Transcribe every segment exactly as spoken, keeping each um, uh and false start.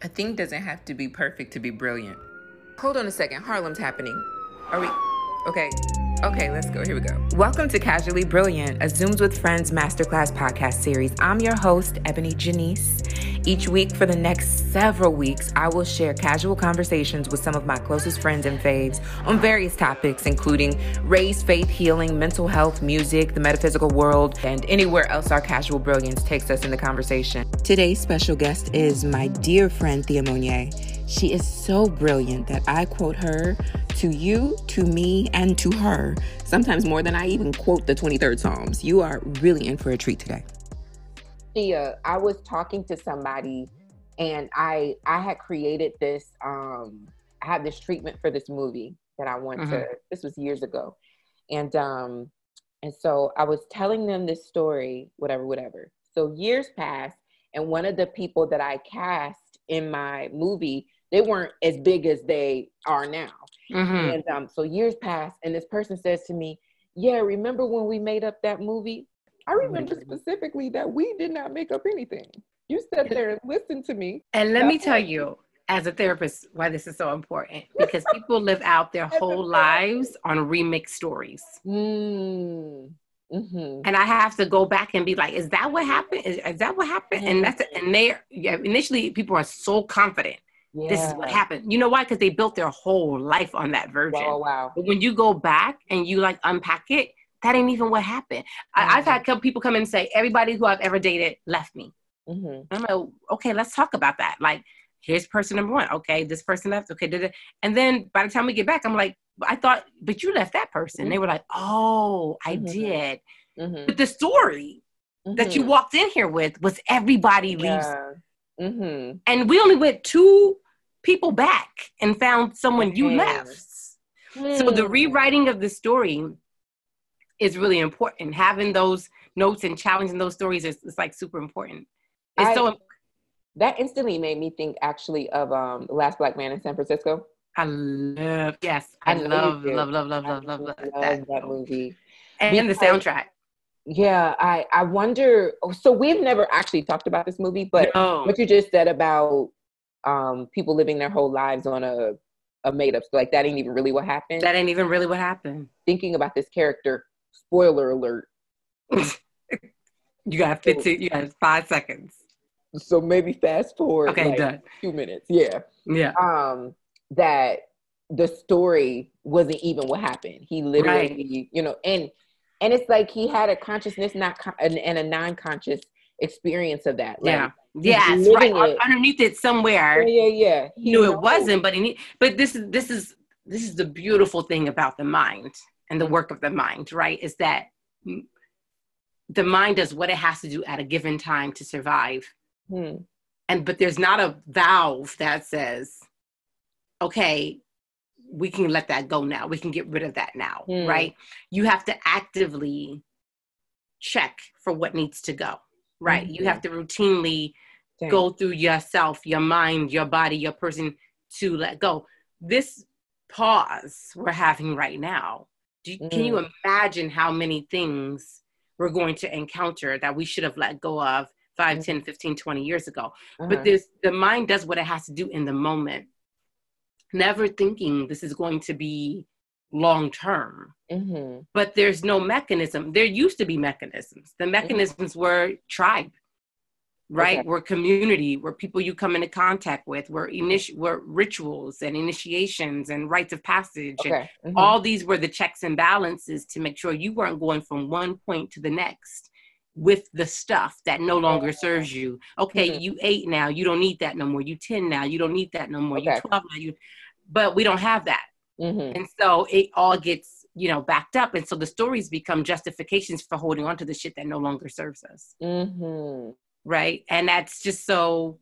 A thing doesn't have to be perfect to be brilliant. Hold on a second. Harlem's happening. Are we? Okay. Okay, let's go. Here we go. Welcome to Casually Brilliant, a Zooms with Friends masterclass podcast series. I'm your host, Ebony Janice. Each week for the next several weeks, I will share casual conversations with some of my closest friends and faves on various topics, including race, faith, healing, mental health, music, the metaphysical world, and anywhere else our casual brilliance takes us in the conversation. Today's special guest is my dear friend, Thea Monier. She is so brilliant that I quote her to you, to me, and to her, sometimes more than I even quote the twenty-third Psalms. You are really in for a treat today. Thea, I was talking to somebody and I I had created this, um, I had this treatment for this movie that I want mm-hmm. to, this was years ago. And um, and so I was telling them this story, whatever, whatever. So years passed, and one of the people that I cast in my movie, they weren't as big as they are now. Mm-hmm. And um, so years passed, and this person says to me, yeah, remember when we made up that movie? I remember specifically that we did not make up anything. You sat there and listened to me. And let me tell you, as a therapist, why this is so important. Because people live out their whole lives on remix stories. Mm. Mm-hmm. And I have to go back and be like, is that what happened? Is, is that what happened? Mm-hmm. And that's and they yeah, initially people are so confident. Yeah. This is what happened. You know why? Because they built their whole life on that version. Wow, wow. But when you go back and you like unpack it, that ain't even what happened. Mm-hmm. I, I've had people come in and say, everybody who I've ever dated left me. Mm-hmm. I'm like, okay, let's talk about that. Like, here's person number one. Okay, this person left. Okay, da-da. And then by the time we get back, I'm like, I thought, but you left that person. Mm-hmm. They were like, oh, I mm-hmm. did. Mm-hmm. But the story mm-hmm. that you walked in here with was everybody leaves. Yeah. Mm-hmm. And we only went two people back and found someone you mm-hmm. left. Mm-hmm. So the rewriting of the story is really important. Having those notes and challenging those stories is, is like super important. It's I, so that instantly made me think actually of um The Last Black Man in San Francisco. I love yes, I, I love, love, love, love, love, love, love, love that. that movie and because, the soundtrack. Yeah, I I wonder. So we've never actually talked about this movie, but no. What you just said about um people living their whole lives on a a made up, like that ain't even really what happened. That ain't even really what happened. Thinking about this character. Spoiler alert. You got fifteen, you got five seconds. So maybe fast forward okay, like done. two minutes. Yeah. Yeah. Um, that the story wasn't even what happened. He literally, right. you know, and and it's like he had a consciousness, not con- and, and a non-conscious experience of that. Like, yeah. Yes, right. It. Underneath it somewhere. Yeah, yeah, yeah. He knew it wasn't, but he but this is this is this is the beautiful thing about the mind. And the work of the mind, right, is that the mind does what it has to do at a given time to survive. Hmm. And but there's not a valve that says, okay, we can let that go now. We can get rid of that now, hmm. right? You have to actively check for what needs to go, right? Mm-hmm. You have to routinely Dang. go through yourself, your mind, your body, your person to let go. This pause we're having right now, Do you, mm. Can you imagine how many things we're going to encounter that we should have let go of five, mm. ten, fifteen, twenty years ago? Uh-huh. But this, the mind does what it has to do in the moment, never thinking this is going to be long-term. Mm-hmm. But there's no mechanism. There used to be mechanisms. The mechanisms mm-hmm. were tribe, right? Okay. Were community, were people you come into contact with, were initi- were rituals and initiations and rites of passage. Okay. And mm-hmm. all these were the checks and balances to make sure you weren't going from one point to the next with the stuff that no longer serves you. Okay, mm-hmm. you eight now, you don't need that no more. You ten now, you don't need that no more. Okay. You twelve now, you, but we don't have that. Mm-hmm. And so it all gets, you know, backed up. And so the stories become justifications for holding on to the shit that no longer serves us. Mm-hmm. Right. And that's just so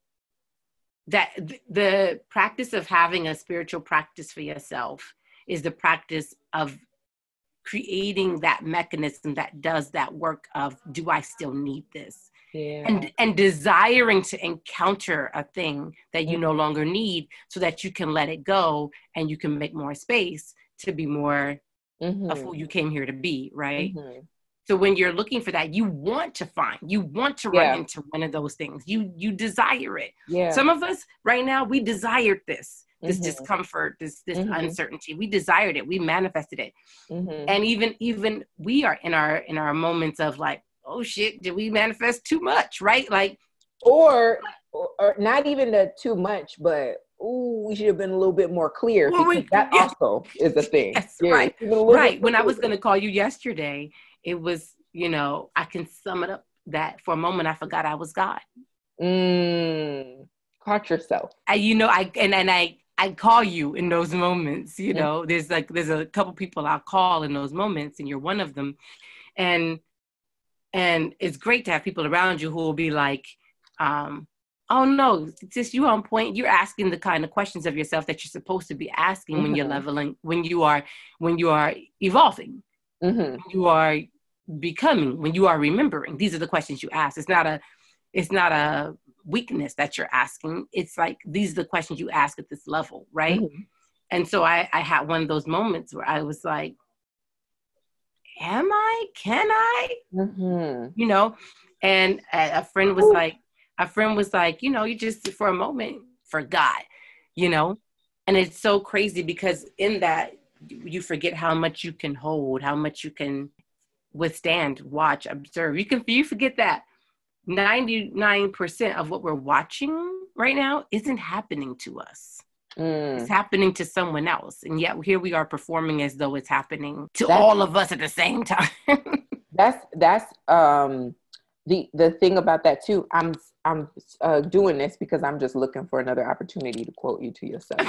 that th- the practice of having a spiritual practice for yourself is the practice of creating that mechanism that does that work of, do I still need this? Yeah. And and desiring to encounter a thing that you mm-hmm. no longer need so that you can let it go and you can make more space to be more mm-hmm. of who you came here to be. Right. Mm-hmm. So when you're looking for that, you want to find, you want to Yeah. run into one of those things. You you desire it. Yeah. Some of us right now, we desired this, this Mhm. discomfort, this this Mhm. uncertainty. We desired it. We manifested it. Mhm. And even even we are in our in our moments of like, oh shit, did we manifest too much? Right? Like, Or, or, or not even the too much, but ooh, we should have been a little bit more clear, well, because we, that yes, also is a thing. yes, Yeah, right, even a little right. bit When I more was clear. going to call you yesterday, it was, you know, I can sum it up that for a moment I forgot I was God. Mm, caught yourself. I, you know, I and and I I call you in those moments. You know, mm-hmm. there's like there's a couple people I'll call in those moments, and you're one of them. And and it's great to have people around you who will be like, um, oh no, just you on point. You're asking the kind of questions of yourself that you're supposed to be asking mm-hmm. when you're leveling, when you are when you are evolving, mm-hmm. when you are becoming, when you are remembering. These are the questions you ask. It's not a it's not a weakness that you're asking. It's like, these are the questions you ask at this level, right? Mm-hmm. And so I, I had one of those moments where I was like, am I? Can I? Mm-hmm. You know? And a, a friend was Ooh. like, a friend was like, you know, you just for a moment forgot, you know? And it's so crazy because in that, you forget how much you can hold, how much you can withstand, watch, observe. You can, you forget that ninety-nine percent of what we're watching right now isn't happening to us. Mm. It's happening to someone else. And yet here we are performing as though it's happening to that's, all of us at the same time. that's, that's, um, the, the thing about that too. I'm, I'm uh, doing this because I'm just looking for another opportunity to quote you to yourself.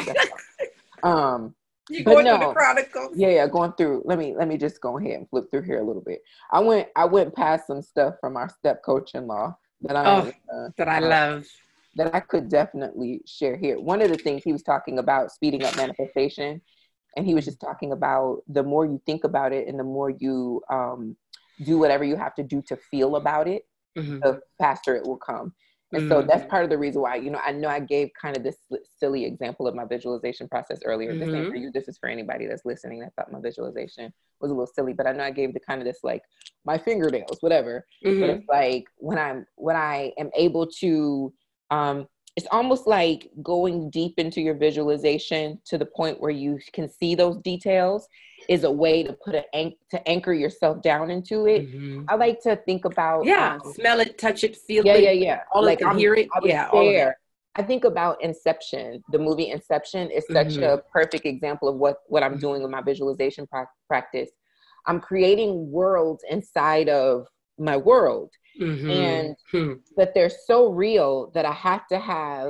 um, You going no, through the Chronicles? Yeah, yeah, going through. Let me let me just go ahead and flip through here a little bit. I went I went past some stuff from our step coach-in-law that I oh, uh, that I uh, love that I could definitely share here. One of the things he was talking about speeding up manifestation, and he was just talking about the more you think about it and the more you um, do whatever you have to do to feel about it, mm-hmm. the faster it will come. And mm-hmm. so that's part of the reason why, you know, I know I gave kind of this silly example of my visualization process earlier. Mm-hmm. This ain't for you. This is for anybody that's listening that thought my visualization was a little silly, but I know I gave the kind of this, like my fingernails, whatever. Mm-hmm. But it's like when I'm, when I am able to, um, it's almost like going deep into your visualization to the point where you can see those details is a way to put an to anchor yourself down into it. Mm-hmm. I like to think about yeah, um, smell it, touch it, feel yeah, it, yeah, yeah, all like of it, hear it, yeah, all of it. I think about Inception. The movie Inception is such mm-hmm. a perfect example of what what I'm doing with my visualization pra- practice. I'm creating worlds inside of my world, mm-hmm. and hmm. that they're so real that I have to have.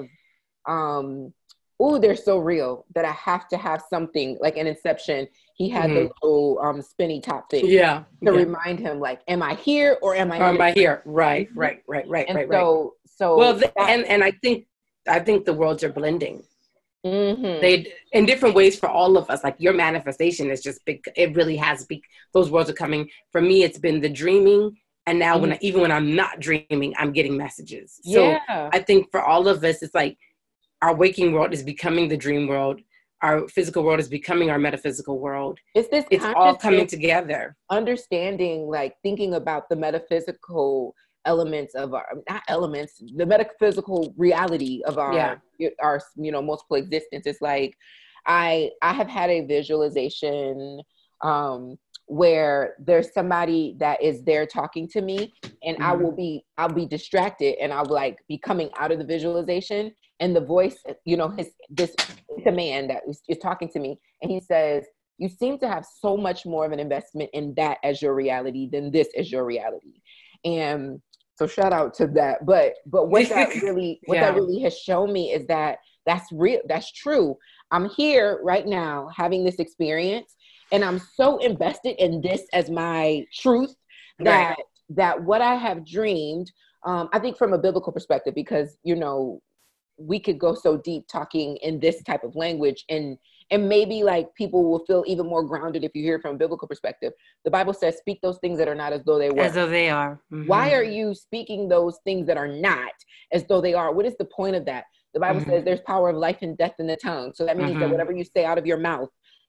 Um, oh, they're so real that I have to have something like in Inception. He had mm-hmm. the little um, spinny top thing, yeah, to yeah. remind him, like, am I here or am I? Or am I here? Right, right, right, right, and right, so, right. So, well, the, and and I think I think the worlds are blending. Mm-hmm. They in different ways for all of us. Like your manifestation is just big. It really has big. Those worlds are coming. For me, it's been the dreaming. And now, mm-hmm. when I, even when I'm not dreaming, I'm getting messages. So yeah. I think for all of us, it's like our waking world is becoming the dream world. Our physical world is becoming our metaphysical world. It's this. It's all coming together. Understanding, like thinking about the metaphysical elements of our, not elements, the metaphysical reality of our, yeah. our, you know, multiple existence. It's like, I, I have had a visualization, um, where there's somebody that is there talking to me and mm-hmm. I will be, I'll be distracted and I'll like be coming out of the visualization and the voice, you know, his, this, the man that is, is talking to me. And he says, you seem to have so much more of an investment in that as your reality than this as your reality. And so shout out to that. But, but what that really, what yeah. that really has shown me is that that's real. That's true. I'm here right now having this experience and I'm so invested in this as my truth that, right. that what I have dreamed, um, I think from a biblical perspective, because, you know, we could go so deep talking in this type of language and, and maybe like people will feel even more grounded if you hear it from a biblical perspective. The Bible says, speak those things that are not as though they were. As though they are. Mm-hmm. Why are you speaking those things that are not as though they are? What is the point of that? The Bible mm-hmm. says there's power of life and death in the tongue. So that means mm-hmm. that whatever you say out of your mouth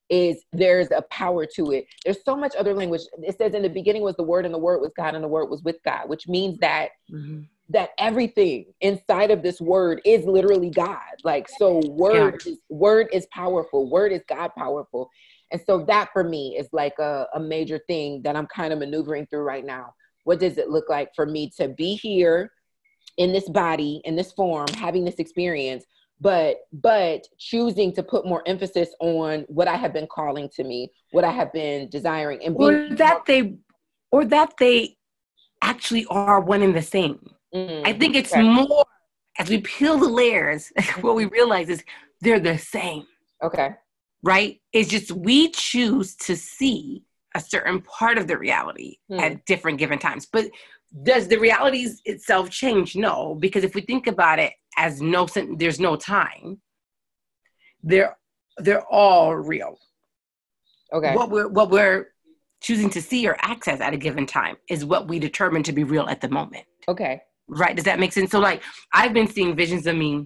is there's a power to it. There's so much other language. It says in the beginning was the word, and the word was God, and the word was with God, which means that mm-hmm. that everything inside of this word is literally God. Like, so word yeah. is word is powerful. Word is God powerful. And so that for me is like a, a major thing that I'm kind of maneuvering through right now. What does it look like for me to be here in this body, in this form, having this experience, but but choosing to put more emphasis on what I have been calling to me, what I have been desiring, and being or that they or that they actually are one and the same. Mm, I think it's okay. more as we peel the layers, what we realize is they're the same. Okay. Right? It's just we choose to see a certain part of the reality hmm. at different given times. But does the reality itself change? No, because if we think about it as no, there's no time. They're they're all real. Okay. What we're what we're choosing to see or access at a given time is what we determine to be real at the moment. Okay. Right? Does that make sense? So, like, I've been seeing visions of me.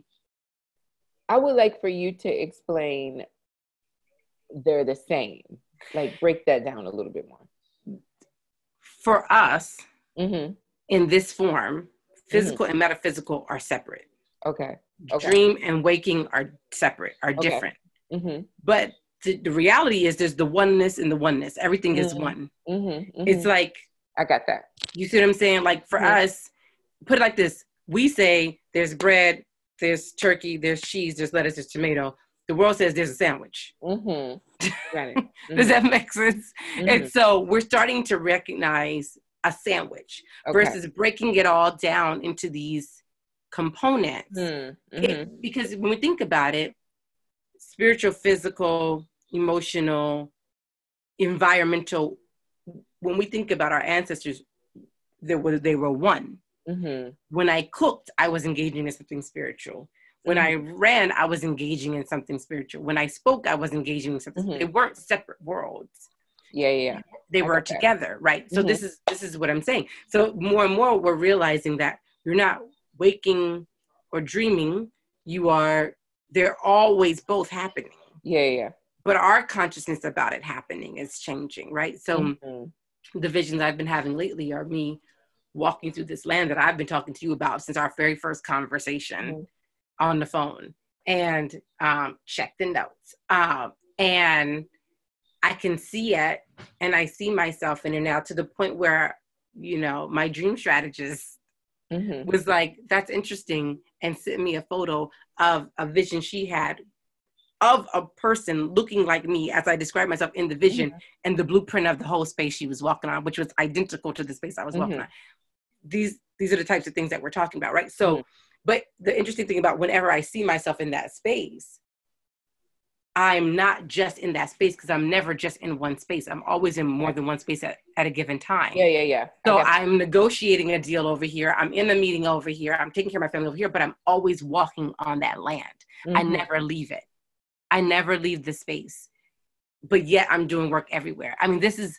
I would like for you to explain. They're the same. Like, break that down a little bit more. For us, mm-hmm. in this form, physical mm-hmm. and metaphysical are separate. Okay. okay. Dream and waking are separate, are okay. different. Mm-hmm. But the, the reality is there's the oneness and the oneness. Everything mm-hmm. is one. Mm-hmm. Mm-hmm. It's like... I got that. You see what I'm saying? Like, for mm-hmm. us, put it like this. We say there's bread, there's turkey, there's cheese, there's lettuce, there's tomato. The world says there's a sandwich. Mm-hmm. Got it. Mm-hmm. Does that make sense? Mm-hmm. And so we're starting to recognize a sandwich okay. versus breaking it all down into these components. Mm-hmm. It, because when we think about it, spiritual, physical, emotional, environmental, when we think about our ancestors, they were, they were one. Mm-hmm. When I cooked, I was engaging in something spiritual. When mm-hmm. I ran, I was engaging in something spiritual. When I spoke, I was engaging in something. Mm-hmm. They weren't separate worlds. Yeah, yeah. They were together, right? So mm-hmm. this is this is what I'm saying. So more and more, we're realizing that you're not waking or dreaming. You are. They're always both happening. Yeah, yeah. But our consciousness about it happening is changing, right? So mm-hmm. the visions I've been having lately are me walking through this land that I've been talking to you about since our very first conversation. Mm-hmm. on the phone and um, check the notes. Um, and I can see it and I see myself in it now to the point where, you know, my dream strategist mm-hmm. was like, that's interesting, and sent me a photo of a vision she had of a person looking like me as I described myself in the vision mm-hmm. and the blueprint of the whole space she was walking on, which was identical to the space I was mm-hmm. walking on. These, these are the types of things that we're talking about, right? So, mm-hmm. But the interesting thing about whenever I see myself in that space, I'm not just in that space because I'm never just in one space. I'm always in more than one space at, at a given time. Yeah, yeah, yeah. So I'm negotiating a deal over here. I'm in a meeting over here. I'm taking care of my family over here, but I'm always walking on that land. Mm-hmm. I never leave it. I never leave the space. But yet I'm doing work everywhere. I mean, this is...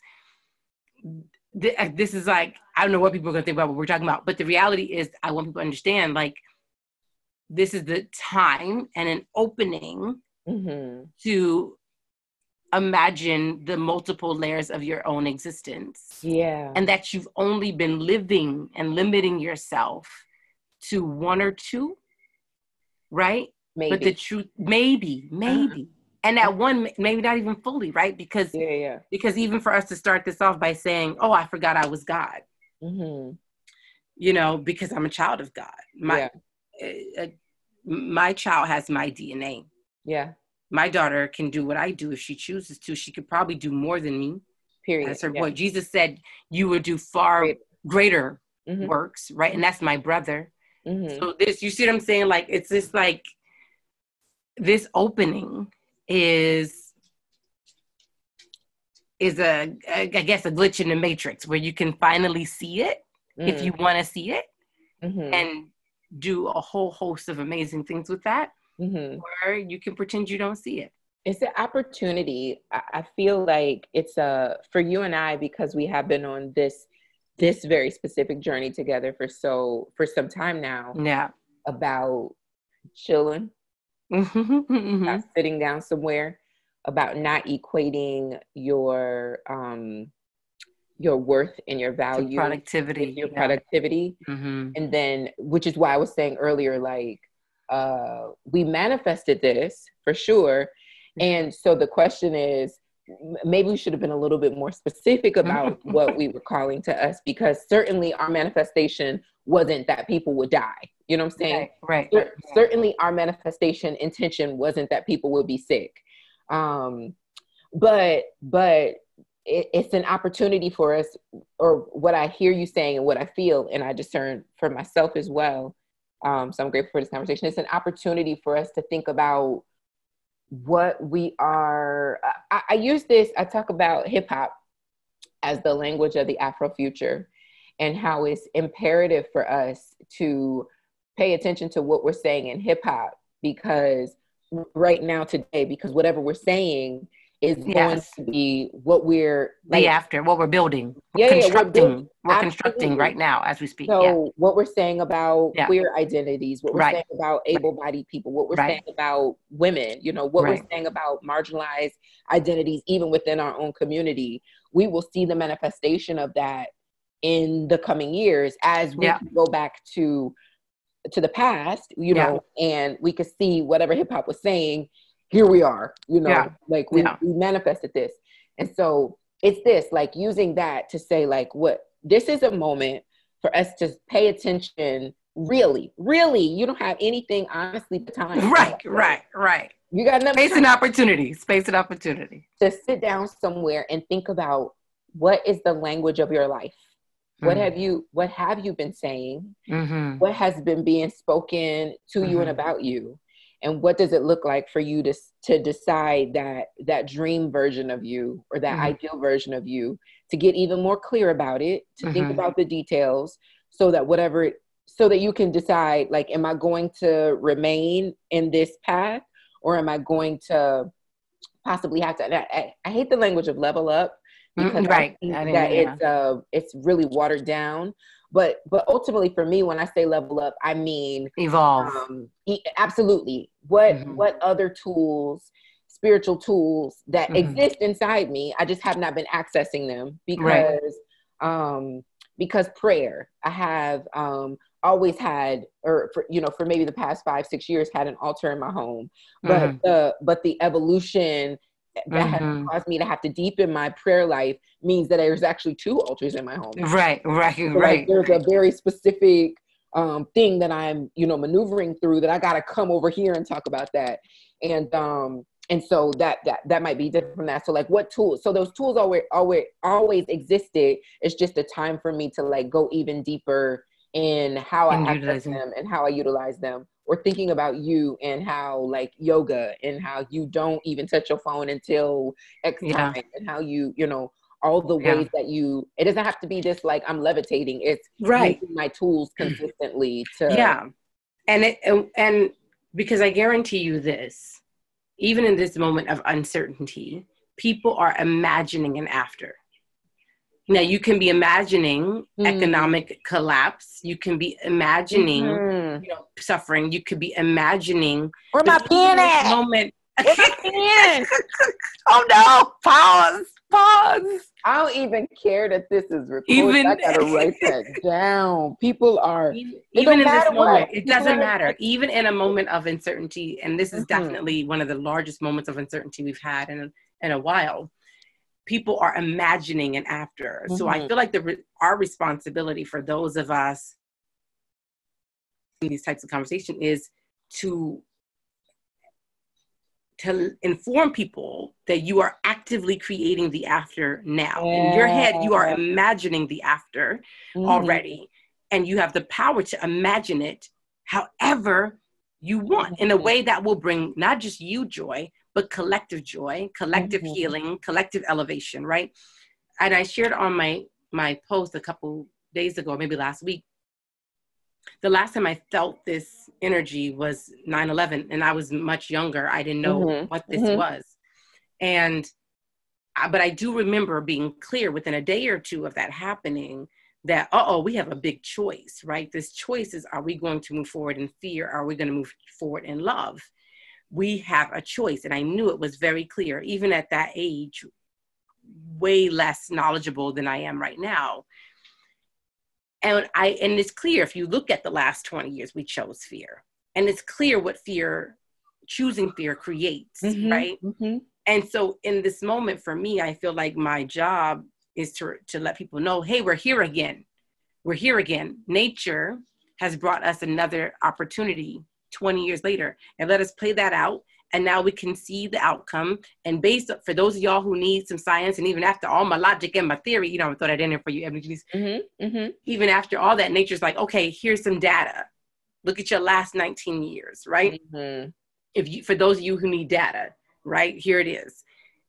This is like, I don't know what people are going to think about what we're talking about, but the reality is I want people to understand, like, this is the time and an opening mm-hmm. to imagine the multiple layers of your own existence. Yeah. And that you've only been living and limiting yourself to one or two, right? Maybe. But the truth, maybe, maybe. Uh-huh. And that one, maybe not even fully, right? Because, yeah, yeah. because even for us to start this off by saying, oh, I forgot I was God. Mm-hmm. You know, because I'm a child of God. My, yeah. uh, my child has my D N A. Yeah. My daughter can do what I do if she chooses to. She could probably do more than me. Period. As her yeah. boy. Jesus said you would do far Great. greater mm-hmm. works, right? And that's my brother. Mm-hmm. So this, you see what I'm saying? Like, it's just like this opening is is a, I guess, a glitch in the matrix where you can finally see it mm. if you want to see it mm-hmm. and do a whole host of amazing things with that, mm-hmm. or you can pretend you don't see it. It's an opportunity. I feel like it's a, for you and I, because we have been on this this very specific journey together for so for some time now. Yeah, about chilling. Mm-hmm, mm-hmm. Not sitting down somewhere. about not equating your um, your worth and your value to productivity, with your yeah. productivity. Mm-hmm. And then, which is why I was saying earlier, like, uh, we manifested this for sure. And so the question is, maybe we should have been a little bit more specific about what we were calling to us, because certainly our manifestation wasn't that people would die. You know what I'm saying? Right, right. Cer- certainly our manifestation intention wasn't that people would be sick. Um, but, but it, it's an opportunity for us, or what I hear you saying and what I feel, and I discern for myself as well. Um, so I'm grateful for this conversation. It's an opportunity for us to think about what we are. I, I use this, I talk about hip hop as the language of the Afrofuture, and how it's imperative for us to pay attention to what we're saying in hip hop, because right now today, because whatever we're saying is Yes. going to be what we're the like, after, what we're building, we're yeah, yeah, we're, constructing, build, we're constructing absolutely. right now as we speak. So yeah. what we're saying about Yeah. queer identities, what we're Right. saying about able-bodied people, what we're Right. saying about women, you know, what Right. we're saying about marginalized identities, even within our own community, we will see the manifestation of that in the coming years as we Yeah. can go back to to the past, you Yeah. know, and we could see whatever hip hop was saying. Here we are, you know, Yeah. like we, Yeah. we manifested this. And so it's this, like, using that to say, like, what, this is a moment for us to pay attention. Really, really, you don't have anything, honestly, the time. Right, right, right. You got enough Space time and opportunity, space and opportunity. to sit down somewhere and think about, what is the language of your life? What Mm. have you, what have you been saying? Mm-hmm. What has been being spoken to Mm-hmm. you and about you? And what does it look like for you to, to decide that that dream version of you, or that Mm-hmm. ideal version of you, to get even more clear about it, to Mm-hmm. think about the details, so that whatever, it, so that you can decide, like, am I going to remain in this path, or am I going to possibly have to, I, I, I hate the language of level up, because Right. I think I that yeah. it's uh it's really watered down. But but ultimately, for me, when I say level up, I mean evolve. Um, e- absolutely. What Mm-hmm. what other tools, spiritual tools that Mm-hmm. exist inside me? I just have not been accessing them, because right. um because prayer. I have um always had, or for, you know, for maybe the past five six years, had an altar in my home. But Mm-hmm. the but the evolution that has Mm-hmm. caused me to have to deepen my prayer life means that there's actually two altars in my home. Right, right, so right. Like, there's right. a very specific um, thing that I'm, you know, maneuvering through, that I got to come over here and talk about that. And um, and so that that that might be different from that. So like, what tools? So those tools always always always existed. It's just a time for me to, like, go even deeper in how I access them and how I utilize them. Or thinking about you, and how, like, yoga, and how you don't even touch your phone until X Yeah. time, and how you, you know, all the ways Yeah. that you, it doesn't have to be this, like, I'm levitating. It's Right. using my tools consistently to. Yeah. And it, and, and because I guarantee you this, even in this moment of uncertainty, people are imagining an after. Now, you can be imagining mm. economic collapse. You can be imagining, mm-hmm. you know, suffering. You could be imagining. Where my pen at? Moment. Where my pen? Oh no! Pause. Pause. I don't even care that this is recorded. Even, I gotta write that down. People are even, even in this moment. What. It doesn't matter. Like, even in a moment of uncertainty, and this is mm-hmm. definitely one of the largest moments of uncertainty we've had in in a while. People are imagining an after. Mm-hmm. So I feel like the our responsibility for those of us in these types of conversation is to to inform people that you are actively creating the after now. Yeah. In your head, you are imagining the after mm-hmm. already, and you have the power to imagine it however you want, mm-hmm. in a way that will bring not just you joy, but collective joy, collective mm-hmm. healing, collective elevation, right? And I shared on my, my post a couple days ago, maybe last week, the last time I felt this energy was nine eleven, and I was much younger. I didn't know mm-hmm. what this mm-hmm. was. And, I, but I do remember being clear within a day or two of that happening that, uh-oh, we have a big choice, right? This choice is, are we going to move forward in fear? Are we going to move forward in love? we have a choice. And I knew it was very clear, even at that age, way less knowledgeable than I am right now. And I, and it's clear, if you look at the last twenty years, we chose fear. And it's clear what fear, choosing fear creates, mm-hmm, right? Mm-hmm. And so in this moment for me, I feel like my job is to, to let people know, hey, we're here again. We're here again. Nature has brought us another opportunity twenty years later, and let us play that out. And now we can see the outcome. And based on, for those of y'all who need some science, and even after all my logic and my theory, you know, I throw that in there for you, Ebony. Mm-hmm, mm-hmm. Even after all that, nature's like, okay, here's some data. Look at your last nineteen years, right? Mm-hmm. If you, for those of you who need data, right, here it is.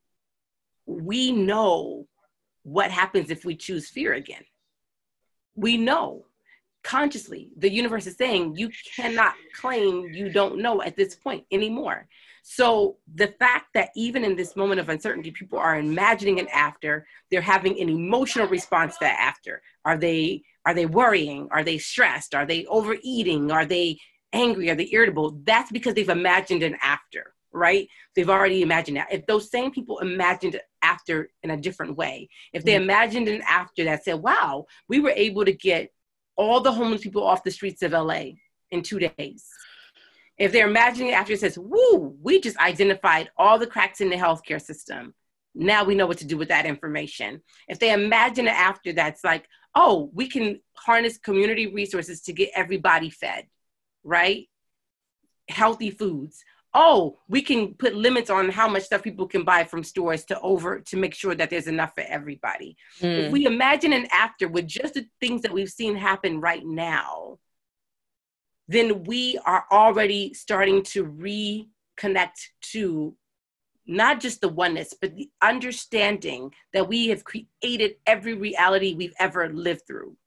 We know what happens if we choose fear again. We know. Consciously, the universe is saying you cannot claim you don't know at this point anymore. So the fact that even in this moment of uncertainty, people are imagining an after, they're having an emotional response to that after. Are they, are they worrying? Are they stressed? Are they overeating? Are they angry? Are they irritable? That's because they've imagined an after, right? They've already imagined that. If those same people imagined after in a different way, if they mm-hmm. imagined an after that said, wow, we were able to get all the homeless people off the streets of L A in two days. If they're imagining it after it says, woo, we just identified all the cracks in the healthcare system. Now we know what to do with that information. If they imagine it after that's like, oh, we can harness community resources to get everybody fed, right? Healthy foods. Oh, we can put limits on how much stuff people can buy from stores to over to make sure that there's enough for everybody. Mm. If we imagine an after with just the things that we've seen happen right now, then we are already starting to reconnect to not just the oneness, but the understanding that we have created every reality we've ever lived through.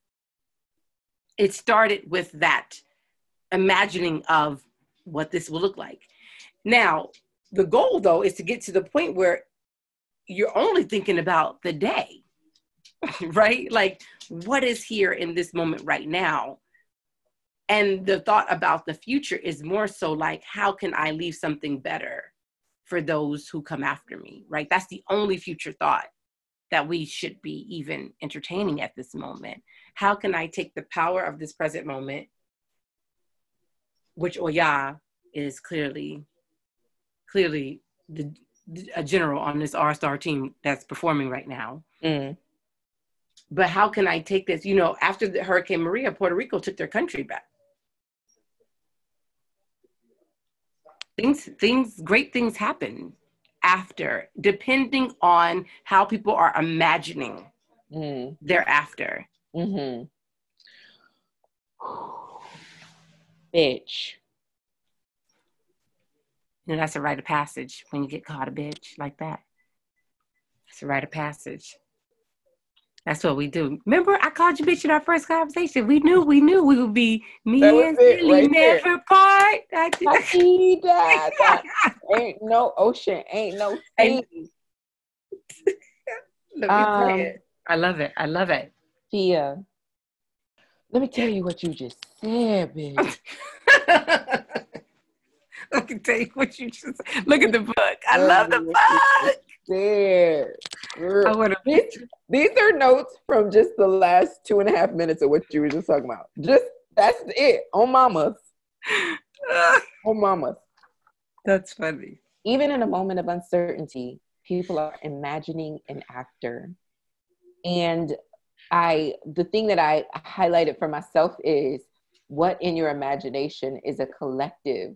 It started with that imagining of what this will look like. Now, the goal, though, is to get to the point where you're only thinking about the day, right? Like, what is here in this moment right now? And the thought about the future is more so like, how can I leave something better for those who come after me, right? That's the only future thought that we should be even entertaining at this moment. How can I take the power of this present moment, which Oya is clearly... clearly the, a general on this R-Star team that's performing right now. Mm. But how can I take this? You know, after the Hurricane Maria, Puerto Rico took their country back. Things, things, great things happen after, depending on how people are imagining mm. thereafter. Mm-hmm. Bitch. You know, that's a rite of passage when you get called a bitch like that. That's a rite of passage. That's what we do. Remember, I called you bitch in our first conversation. We knew, we knew we would be me and Silly right never there. Part. I see that. that. Ain't no ocean, ain't no sea. Let me um, say it. I love it. I love it. Tia, let me tell you what you just said, bitch. I can tell you what you just look at the book. I love the book. There. I want to. These, these are notes from just the last two and a half minutes of what you were just talking about. Just that's it. On mamas. On mamas. That's funny. Even in a moment of uncertainty, people are imagining an actor. And I, the thing that I highlighted for myself is what in your imagination is a collective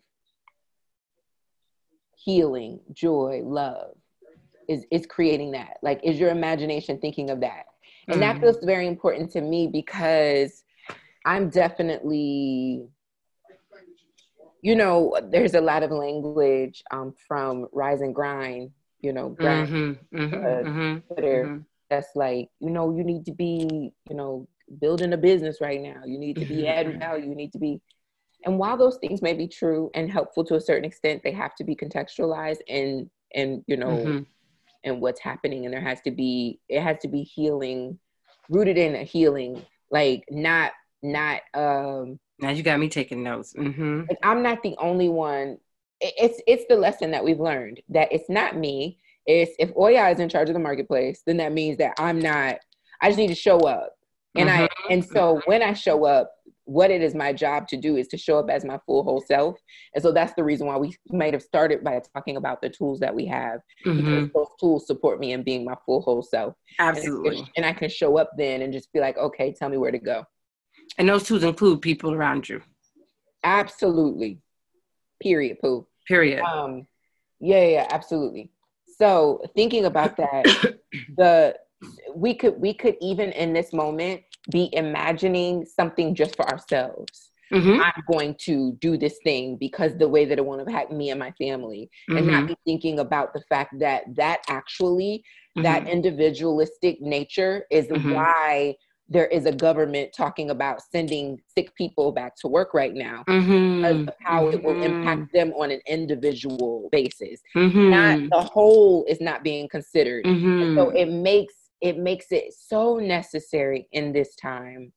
healing, joy, love is, is creating that. Like, is your imagination thinking of that? And mm. that feels very important to me because I'm definitely, you know, there's a lot of language um, from Rise and Grind, you know, grind, mm-hmm, mm-hmm, uh, mm-hmm, Twitter, mm-hmm. that's like, you know, you need to be, you know, building a business right now. You need to be adding value. You need to be. And while those things may be true and helpful to a certain extent, they have to be contextualized and, and you know, mm-hmm. and what's happening. And there has to be, it has to be healing, rooted in a healing, like not, not. Um, now you got me taking notes. Mm-hmm. Like I'm not the only one it's it's the lesson that we've learned, that it's not me. It's if Oya is in charge of the marketplace, then that means that I'm not. I just need to show up, and mm-hmm. I and so when I show up, what it is my job to do is to show up as my full whole self. And so that's the reason why we might have started by talking about the tools that we have, mm-hmm. because those tools support me in being my full whole self. Absolutely. And I, and I can show up then and just be like, okay, tell me where to go. And those tools include people around you. Absolutely. Period, Pooh. Period. Um, yeah, yeah, absolutely. So thinking about that, the we could we could even in this moment be imagining something just for ourselves. Mm-hmm. I'm going to do this thing because the way that it will impact me and my family, mm-hmm. and not be thinking about the fact that that actually, mm-hmm. that individualistic nature is mm-hmm. why there is a government talking about sending sick people back to work right now, mm-hmm. because of how mm-hmm. it will impact them on an individual basis. Mm-hmm. Not the whole is not being considered. Mm-hmm. And so it makes it makes it so necessary in this time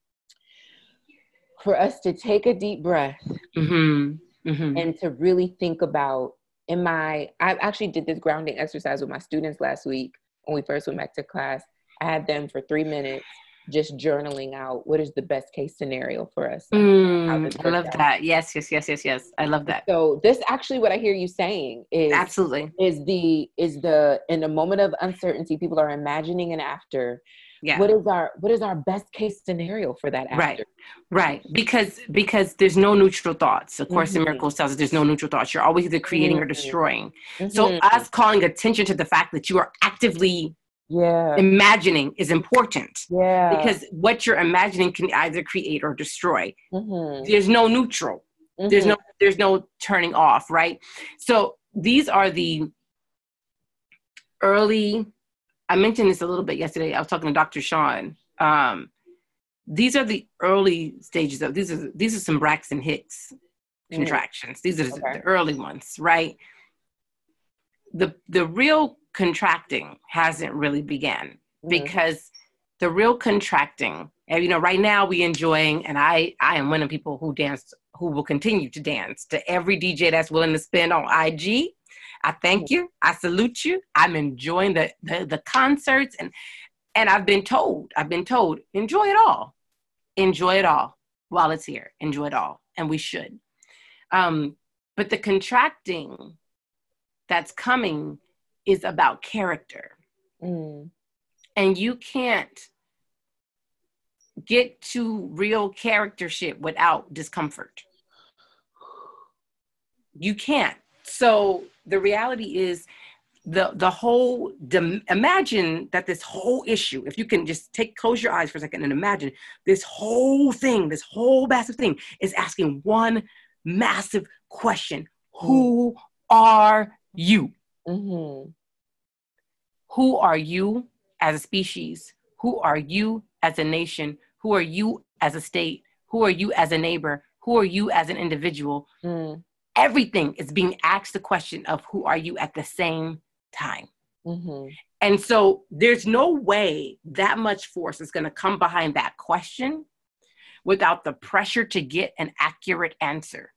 for us to take a deep breath mm-hmm. Mm-hmm. and to really think about, am I, I actually did this grounding exercise with my students last week when we first went back to class. I had them for three minutes just journaling out what is the best case scenario for us. Mm, I love out. that. Yes, yes, yes, yes, yes. I love that. So this actually what I hear you saying is absolutely is the is the in a moment of uncertainty, people are imagining an after. Yeah. What is our what is our best case scenario for that after? Right. Right. Because because there's no neutral thoughts. Of Course mm-hmm. in Miracles tells us there's no neutral thoughts. You're always either creating mm-hmm. or destroying. Mm-hmm. So us calling attention to the fact that you are actively yeah imagining is important. Yeah. Because what you're imagining can either create or destroy. Mm-hmm. There's no neutral. Mm-hmm. There's no there's no turning off, right? So these are the early, I mentioned this a little bit yesterday. I was talking to Doctor Sean. Um, these are the early stages of these are these are some Braxton Hicks mm-hmm. contractions. These are okay. the early ones, right? The the real contracting hasn't really began mm-hmm. because the real contracting, and you know, right now we enjoying, and I I am one of the people who dance, who will continue to dance to every D J that's willing to spend on I G. I thank you. I salute you. I'm enjoying the, the, the concerts, and, and I've been told, I've been told, enjoy it all. Enjoy it all while it's here. Enjoy it all. And we should. Um, but the contracting that's coming is about character. Mm. And you can't get to real character shit without discomfort. You can't. So the reality is the the whole, dim, imagine that this whole issue, if you can just take, close your eyes for a second and imagine this whole thing, this whole massive thing is asking one massive question. Mm-hmm. Who are you? Mm-hmm. Who are you as a species? Who are you as a nation? Who are you as a state? Who are you as a neighbor? Who are you as an individual? Mm. Everything is being asked the question of who are you at the same time. Mm-hmm. And so there's no way that much force is going to come behind that question without the pressure to get an accurate answer.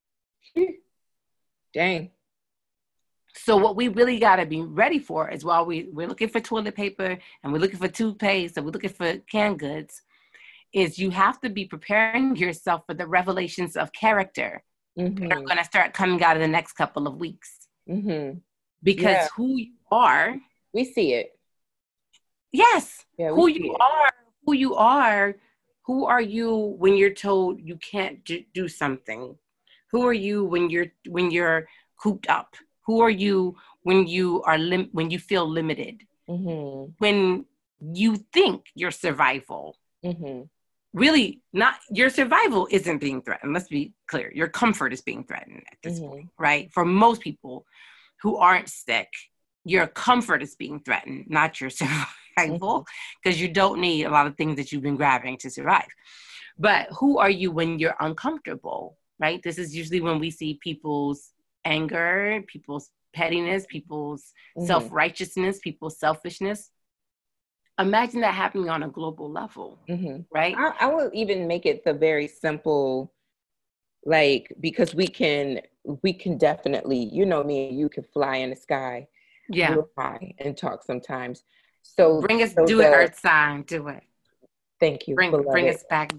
Dang. So what we really got to be ready for is while we, we're looking for toilet paper and we're looking for toothpaste and we're looking for canned goods, is you have to be preparing yourself for the revelations of character. Mm-hmm. That are going to start coming out in the next couple of weeks. Mm-hmm. Because yeah. who you are. We see it. Yes. Yeah, who you it. are, who you are, who are you when you're told you can't d- do something? Who are you when you're, when you're cooped up? Who are you when you are, lim- when you feel limited? Mm-hmm. When you think your survival mm-hmm. really not, your survival isn't being threatened. Let's be clear. Your comfort is being threatened at this mm-hmm. point, right? For most people who aren't sick, your comfort is being threatened, not your survival, because mm-hmm. you don't need a lot of things that you've been grabbing to survive. But who are you when you're uncomfortable, right? This is usually when we see people's anger, people's pettiness, people's mm-hmm. self-righteousness, people's selfishness. Imagine that happening on a global level, mm-hmm. right? I, I will even make it the very simple, like, because we can we can definitely, you know, me and you can fly in the sky Yeah. real high and talk sometimes. So bring us, so do the, it, Earth sign, do it. Thank you. Bring, beloved. bring us back.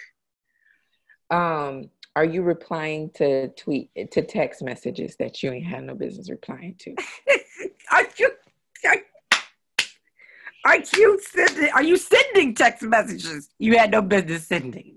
um, are you replying to tweet to text messages that you ain't had no business replying to? Are you? Are, are you sending? Are you sending text messages you had no business sending?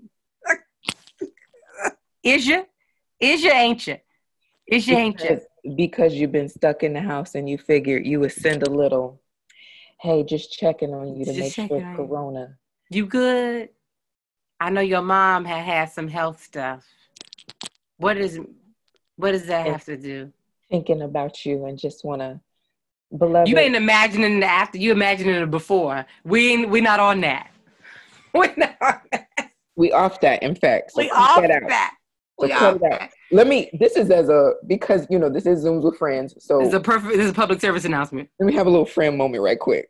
Is you? Is you? Ain't you? Is you? Ain't you? Because you've been stuck in the house and you figured you would send a little, hey, just checking on you to Just make sure Corona. You good? I know your mom had had some health stuff. What is? What does that and have to do? Thinking about you and just want to, beloved. You ain't imagining the after. You imagining the before. We ain't. We not on that. We're not on that. We off that. In fact, so we off that. that. We so cut off it out. that. Let me. This is as a because you know this is Zooms with Friends. So this is a perfect. This is a public service announcement. Let me have a little friend moment right quick.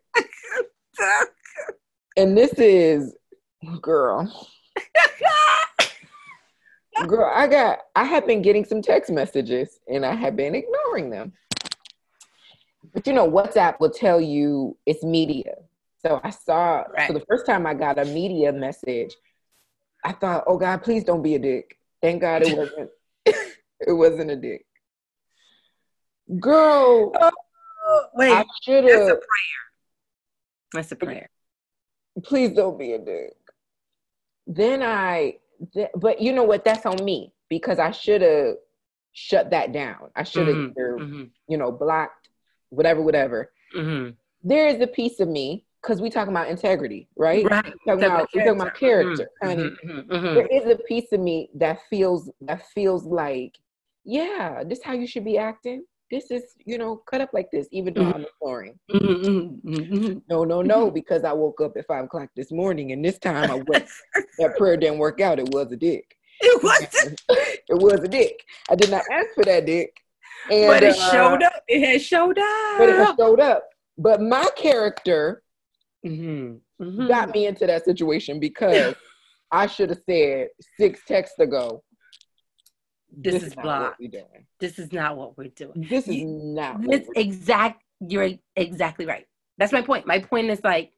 And this is, girl. Girl, I got, I have been getting some text messages and I have been ignoring them. But you know, WhatsApp will tell you it's media. So I saw, right. So the first time I got a media message, I thought, oh God, please don't be a dick. Thank God it wasn't, it wasn't a dick. Girl. Oh, wait, I should have. That's a prayer. That's a prayer. Please don't be a dick. Then I, th- but you know what? That's on me because I should have shut that down. I should have mm-hmm. either, mm-hmm. you know, blocked, whatever, whatever. Mm-hmm. There is a piece of me because we talking about integrity, right? Right. We're talking, about, we're talking about character, mm-hmm. honey. Mm-hmm. Mm-hmm. There is a piece of me that feels that feels like, yeah, this is how you should be acting. This is, you know, cut up like this, even though mm-hmm. I'm ignoring. Mm-hmm. Mm-hmm. No, no, no, because I woke up at five o'clock this morning and this time I went, that prayer didn't work out. It was a dick. It was It was a dick. I did not ask for that dick. And, but it uh, showed up. It had showed up. But it had showed up. But my character mm-hmm. Mm-hmm. got me into that situation because I should have said six texts ago, This, this is, is blocked. This is not what we're doing. This is you, not this what we're exact doing. You're exactly right. That's my point. My point is like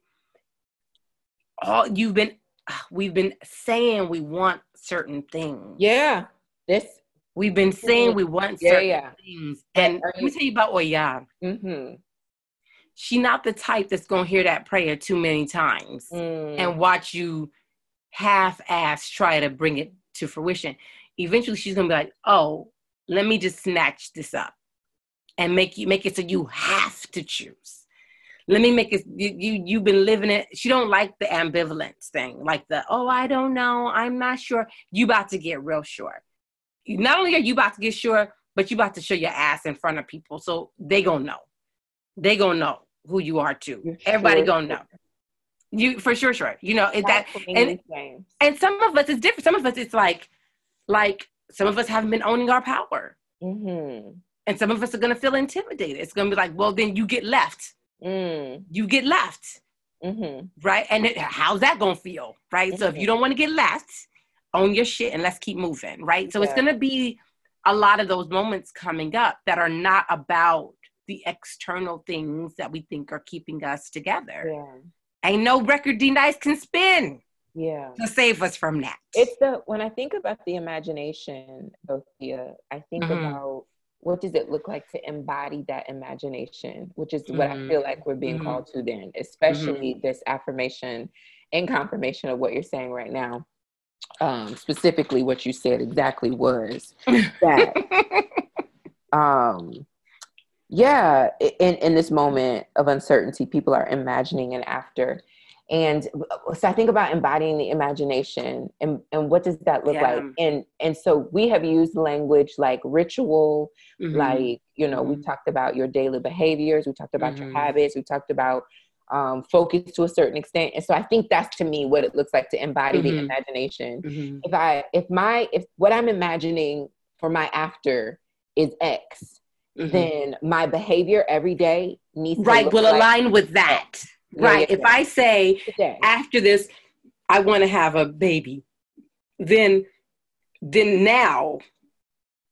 all you've been we've been saying we want certain things. Yeah. This we've been saying we want yeah, certain yeah. things. And let me tell you about Oya. Mm-hmm. She's not the type that's gonna hear that prayer too many times mm. and watch you half-ass try to bring it to fruition. Eventually she's gonna be like, oh, let me just snatch this up and make you make it so you have to choose. Let me make it, you, you, you've been living it. She don't like the ambivalence thing, like the, oh, I don't know, I'm not sure. You about to get real sure. Not only are you about to get sure, but you about to show your ass in front of people. So they gonna know. They gonna know who you are too. You're Everybody sure. gonna know. You, for sure, sure. You know, it, that, and, and some of us, it's different. Some of us, it's like, Like some of us haven't been owning our power. Mm-hmm. And some of us are going to feel intimidated. It's going to be like, well, then you get left. Mm. You get left. Mm-hmm. Right? And it, how's that going to feel? Right? Mm-hmm. So if you don't want to get left, own your shit and let's keep moving. Right? So yeah. It's going to be a lot of those moments coming up that are not about the external things that we think are keeping us together. Yeah. Ain't no record D-Nice can spin. Yeah. To save us from that. It's the, when I think about the imagination, Sophia, I think mm-hmm. about what does it look like to embody that imagination, which is mm-hmm. what I feel like we're being mm-hmm. called to then, especially mm-hmm. this affirmation and confirmation of what you're saying right now. Um, specifically what you said exactly was that, um, yeah, in, in this moment of uncertainty, people are imagining an after. And so I think about embodying the imagination and, and what does that look yeah. like? And and so we have used language like ritual, mm-hmm. like, you know, mm-hmm. we talked about your daily behaviors. We talked about mm-hmm. your habits. We talked about um, focus to a certain extent. And so I think that's to me what it looks like to embody mm-hmm. the imagination. Mm-hmm. If I, if my, if what I'm imagining for my after is X, mm-hmm. then my behavior every day needs right, to will like align with that. X. Right. Yeah, yeah, if yeah. I say Today. after this, I want to have a baby, then, then now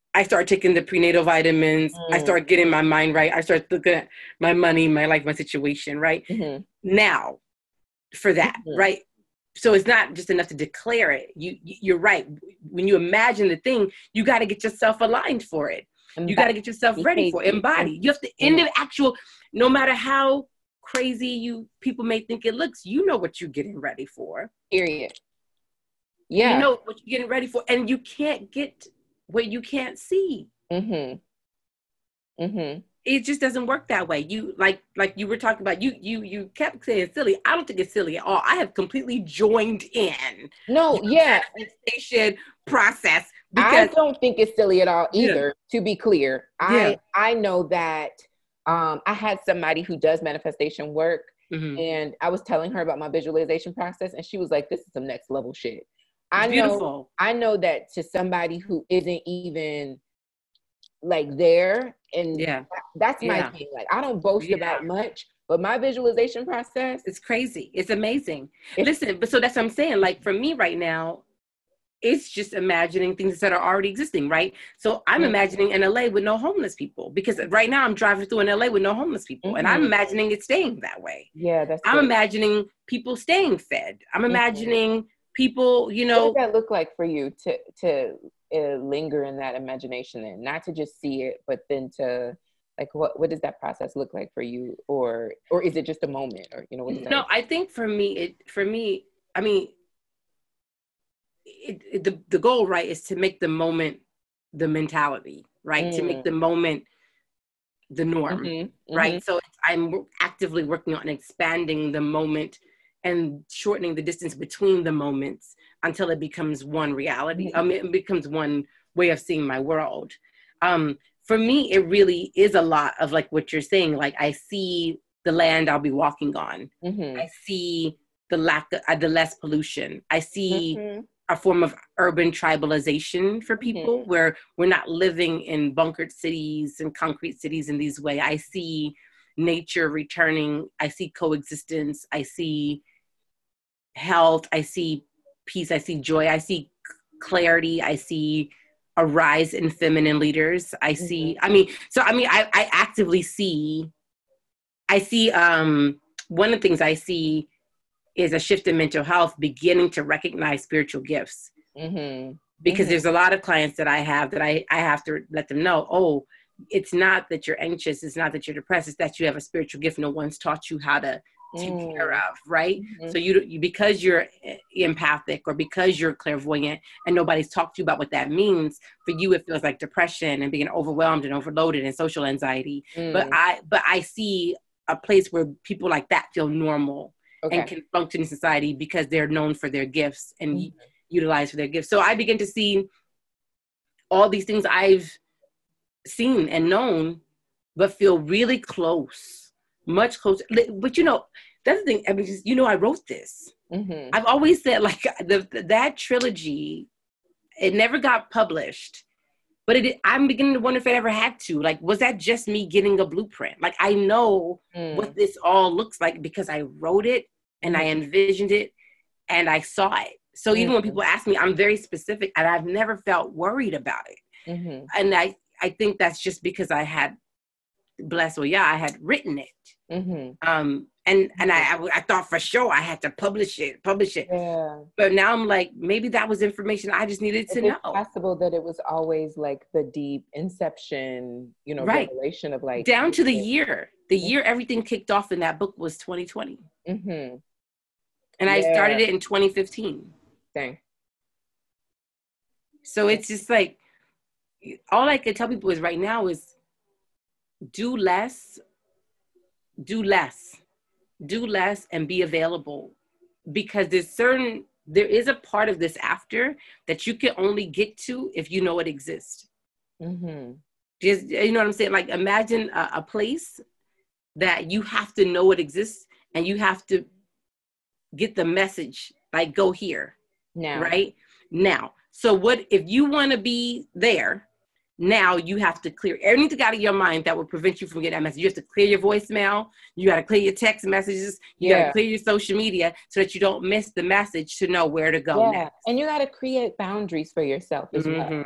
I started taking the prenatal vitamins. Mm. I started getting my mind right. I started looking at my money, my life, my situation, right? Mm-hmm. Now, for that, mm-hmm. right? So it's not just enough to declare it. You, you're right. When you imagine the thing, you got to get yourself aligned for it. Embody. You got to get yourself ready for it. Embody. You have to, in the actual, no matter how crazy you people may think it looks, you know what you're getting ready for. Period. Yeah. You know what you're getting ready for. And you can't get what you can't see. Mm-hmm. Mm-hmm. It just doesn't work that way. You like like you were talking about, you you you kept saying silly. I don't think it's silly at all. I have completely joined in. No, yeah. Manifestation process. Because, I don't think it's silly at all either, yeah. to be clear. Yeah. I I know that um, I had somebody who does manifestation work, mm-hmm. and I was telling her about my visualization process, and she was like, this is some next level shit. I know, beautiful. I know that to somebody who isn't even like there, and yeah. that, that's my yeah. thing. Like, I don't boast yeah. about much, but my visualization process, it's crazy. It's amazing. It's, Listen, but so that's what I'm saying. Like for me right now, it's just imagining things that are already existing, right? So I'm mm-hmm. imagining an L A with no homeless people, because right now I'm driving through an L A with no homeless people, mm-hmm. and I'm imagining it staying that way. Yeah, that's. I'm good. imagining people staying fed. I'm imagining mm-hmm. people, you know. What does that look like for you to to uh, linger in that imagination, and not to just see it, but then to like, what what does that process look like for you, or or is it just a moment, or you know? What does that no, look I like? think for me, it for me, I mean. It, it, the, the goal, right, is to make the moment the mentality, right? Mm. To make the moment the norm, mm-hmm. right? Mm-hmm. So I'm actively working on expanding the moment and shortening the distance between the moments until it becomes one reality. Mm-hmm. I mean, it becomes one way of seeing my world. Um, for me, it really is a lot of like what you're saying. Like I see the land I'll be walking on. Mm-hmm. I see the lack of, uh, the less pollution. I see mm-hmm. a form of urban tribalization for people mm-hmm. where we're not living in bunkered cities and concrete cities in these ways. I see nature returning. I see coexistence. I see health. I see peace. I see joy. I see clarity. I see a rise in feminine leaders. I see, mm-hmm. I mean, so, I mean, I, I actively see, I see, um, one of the things I see is a shift in mental health, beginning to recognize spiritual gifts. Mm-hmm. Because mm-hmm. there's a lot of clients that I have that I, I have to let them know, oh, it's not that you're anxious. It's not that you're depressed. It's that you have a spiritual gift. No one's taught you how to take mm. care of, right? Mm-hmm. So you, you, because you're empathic or because you're clairvoyant and nobody's talked to you about what that means, for you, it feels like depression and being overwhelmed and overloaded and social anxiety. Mm. But I, but I see a place where people like that feel normal. Okay. And can function in society because they're known for their gifts and mm-hmm. utilized for their gifts. So I begin to see all these things I've seen and known, but feel really close, much closer. But you know, that's the thing. I mean, just, you know, I wrote this. Mm-hmm. I've always said like the, that trilogy, it never got published, but it, I'm beginning to wonder if it ever had to. Like, was that just me getting a blueprint? Like, I know mm. what this all looks like because I wrote it and mm. I envisioned it and I saw it. So mm-hmm. even when people ask me, I'm very specific and I've never felt worried about it. Mm-hmm. And I, I think that's just because I had, blessed, well, yeah, I had written it. Mm-hmm. Um, and and I, I I thought for sure I had to publish it, publish it. Yeah. But now I'm like, maybe that was information I just needed to know. It's possible that it was always like the deep inception, you know, right. revelation of like. Down to the year. The year everything kicked off in that book was twenty twenty. Mm-hmm. And yeah. I started it in twenty fifteen. Dang. So it's just like, all I can tell people is right now is do less, do less. do less and be available, because there's certain, there is a part of this after that you can only get to if you know it exists. Mm-hmm. Just, you know what I'm saying? Like imagine a, a place that you have to know it exists and you have to get the message, like go here now, right now. So what, if you want to be there, now you have to clear anything out of your mind that would prevent you from getting that message. You have to clear your voicemail. You got to clear your text messages. You yeah. got to clear your social media so that you don't miss the message to know where to go yeah. next. And you got to create boundaries for yourself as mm-hmm. well.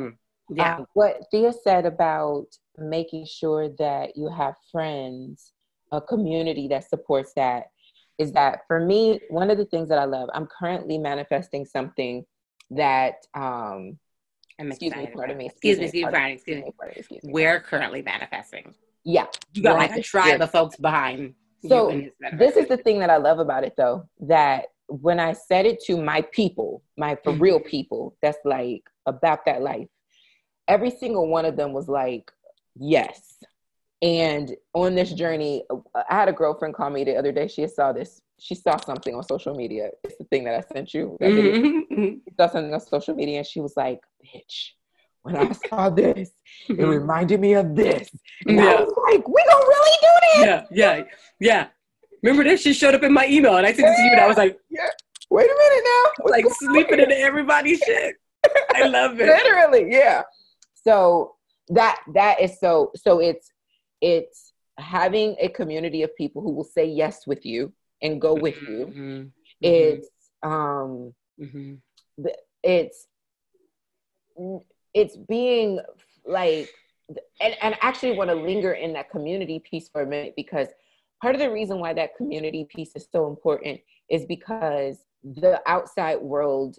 Yeah. Um, what Thea said about making sure that you have friends, a community that supports that, is that for me, one of the things that I love, I'm currently manifesting something that, um, I'm excuse me, excited pardon about me, it. Excuse me, excuse me, excuse me, pardon pardon, me, excuse excuse me. me, pardon me, excuse me. We're currently manifesting. Yeah. You got We're on like a this tribe journey. of folks behind you in So this this is manifestation. the thing that I love about it though, that when I said it to my people, my for real people, that's like about that life, every single one of them was like, yes. And on this journey, I had a girlfriend call me the other day. She saw this. She saw something on social media. It's the thing that I sent you. That video. Mm-hmm. She saw something on social media, and she was like, "Bitch, when I saw this, it reminded me of this." And Yeah. I was like, "We gonna really do this?" Yeah, yeah, yeah. Remember this? She showed up in my email, and I sent it to you, and I was like, Yeah. Wait a minute now. What's like going on sleeping here? into everybody's shit. I love it. Literally, yeah. So that that is so so it's it's having a community of people who will say yes with you and go with you. Mm-hmm. It's um Mm-hmm. it's it's being like, and, and I actually want to linger in that community piece for a minute, because part of the reason why that community piece is so important is because the outside world,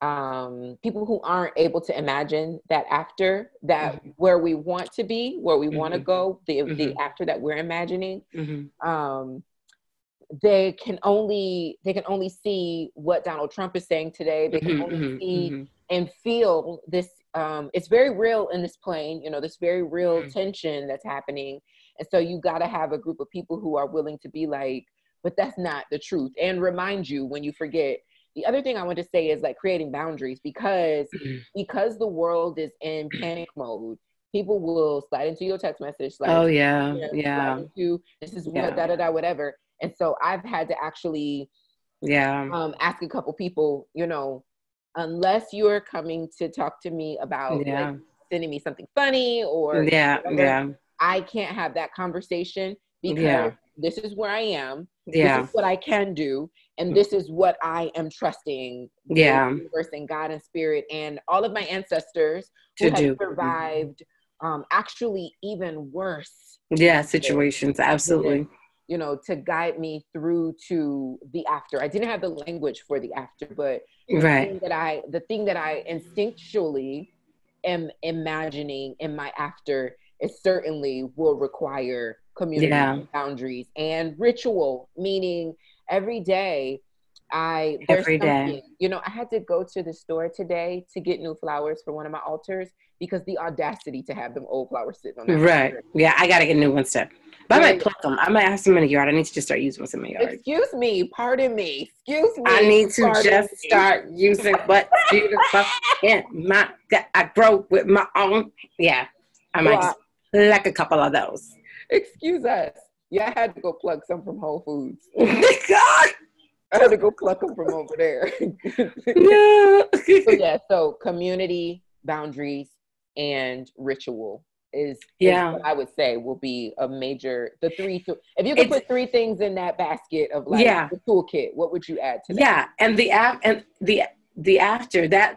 um, people who aren't able to imagine that after that, Mm-hmm. where we want to be, where we want to Mm-hmm. go, the, Mm-hmm. the after that we're imagining, Mm-hmm. um, they can only they can only see what Donald Trump is saying today. They can Mm-hmm. only Mm-hmm. see and feel this. Um, it's very real in this plane, you know, this very real Mm-hmm. tension that's happening. And so you got to have a group of people who are willing to be like, but that's not the truth, and remind you when you forget. The other thing I want to say is like creating boundaries, because Mm-hmm. because the world is in panic mode. People will slide into your text message, slide Oh into, yeah, you know, yeah, slide into this is yeah, what da da da whatever. And so I've had to actually yeah, um, ask a couple people, you know, unless you're coming to talk to me about like yeah, sending me something funny or yeah, whatever, yeah, I can't have that conversation, because yeah, this is where I am. This is yeah, what I can do. And this is what I am trusting the yeah. universe and God and spirit and all of my ancestors who To have do. survived um, actually even worse Yeah, situations. this, Absolutely. you know, to guide me through to the after. I didn't have the language for the after, but the Right. thing that I, the thing that I instinctually am imagining in my after, it certainly will require community Yeah. boundaries and ritual, meaning every day I, there's Every day. something, you know, I had to go to the store today to get new flowers for one of my altars, because the audacity to have them old flowers sitting on that Right. altar. Yeah, I gotta get new ones too. But Yeah, I yeah, might pluck them. I might have some in the yard. I need to just start using what's in my yard. excuse me, pardon me, excuse I me, need to pardon just me. start using what's beautiful in my that I grow with my own. Yeah. I might just pluck a couple of those. Excuse us. Yeah, I had to go pluck some from Whole Foods. God. I had to go pluck them from over there. No. So yeah, so community, boundaries, and ritual is, Yeah. is what I would say will be a major, the three, th- if you could It's, put three things in that basket of like yeah. the toolkit, what would you add to that? Yeah. And the app and the the after that,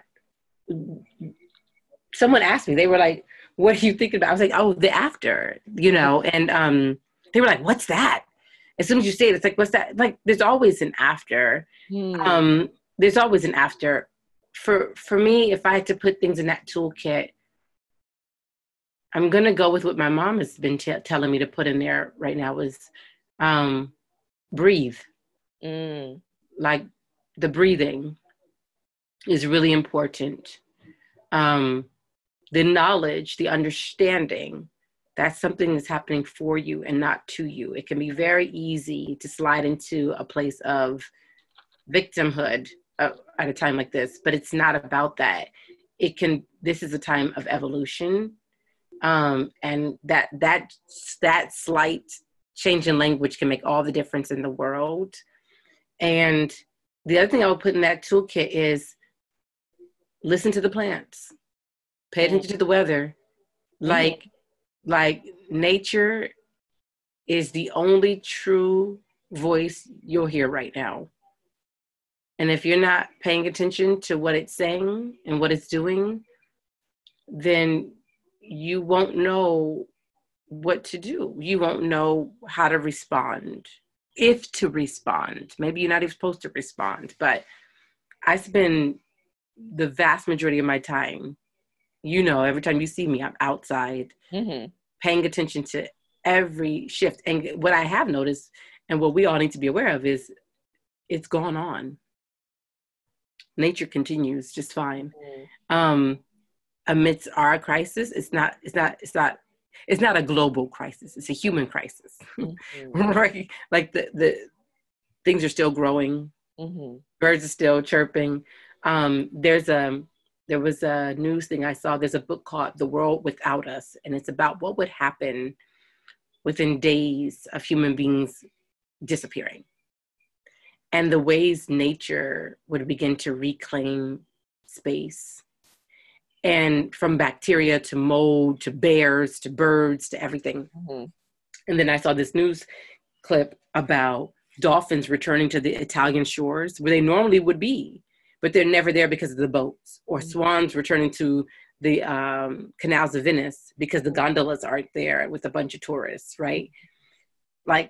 someone asked me, they were like, what are you thinking about? I was like, oh, the after, you know, and um, they were like, what's that? As soon as you say it, it's like, what's that? Like, there's always an after. Hmm. Um, there's always an after. For for me, if I had to put things in that toolkit, I'm going to go with what my mom has been t- telling me to put in there right now is um, breathe. Mm. Like the breathing is really important. Um, the knowledge, the understanding that something is happening for you and not to you. It can be very easy to slide into a place of victimhood uh, at a time like this, but it's not about that. It can, this is a time of evolution. Um, and that, that, that slight change in language can make all the difference in the world. And the other thing I would put in that toolkit is listen to the plants, pay attention to the weather. Like, mm-hmm. like nature is the only true voice you'll hear right now. And if you're not paying attention to what it's saying and what it's doing, then you won't know what to do. You won't know how to respond, if to respond. Maybe you're not even supposed to respond, but I spend the vast majority of my time, you know, every time you see me, I'm outside, mm-hmm. paying attention to every shift. And what I have noticed, and what we all need to be aware of, is it's gone on. Nature continues just fine. Mm-hmm. Um, amidst our crisis, it's not, it's not, it's not, it's not a global crisis. It's a human crisis, mm-hmm. right? Like the, the things are still growing. Mm-hmm. Birds are still chirping. Um, there's a, there was a news thing I saw. There's a book called The World Without Us. And it's about what would happen within days of human beings disappearing, and the ways nature would begin to reclaim space. And from bacteria to mold to bears to birds to everything. Mm-hmm. And then I saw this news clip about dolphins returning to the Italian shores where they normally would be, but they're never there because of the boats. Or mm-hmm. swans returning to the um, canals of Venice because the gondolas aren't there with a bunch of tourists, right? Like,